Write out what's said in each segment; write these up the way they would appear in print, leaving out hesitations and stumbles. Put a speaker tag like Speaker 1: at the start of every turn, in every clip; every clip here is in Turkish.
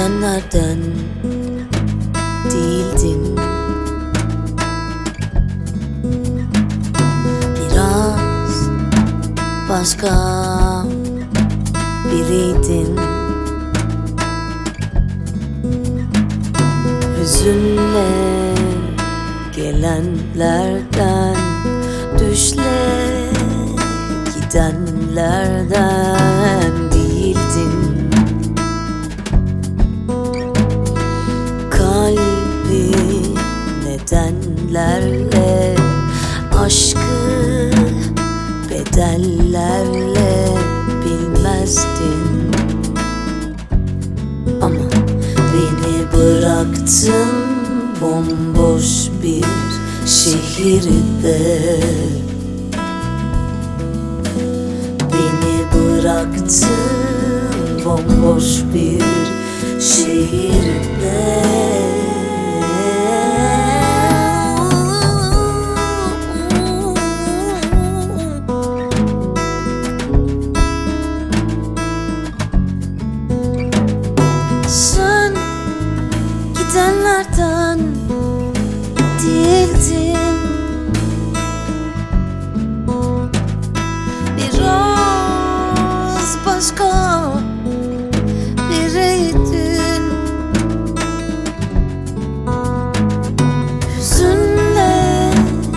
Speaker 1: gidenlerden değildin. Biraz başka biriydin. Hüzünle gelenlerden, düşle gidenlerden değildin. Kalbi nedenlerle, aşkı bedellerle bilmezdin. Ama beni bıraktın bomboş bir şehirde. Beni bıraktın bomboş bir şehirde. Sen gidenlerden değildin. Biraz başka biriydin. Hüzünle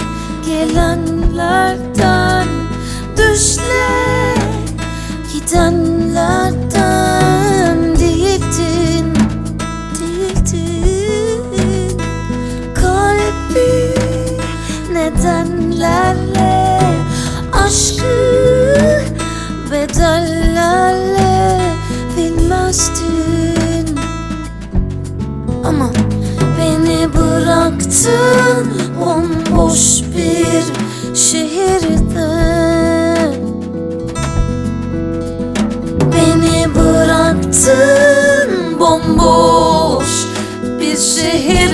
Speaker 1: gelenlerden, düşle gidenlerden değildin. Kalbi nedenlerle, aşkı bedellerle bilmezdin. Ama beni bıraktın bomboş bir şehirde. Beni bıraktın bomboş bir şehirde.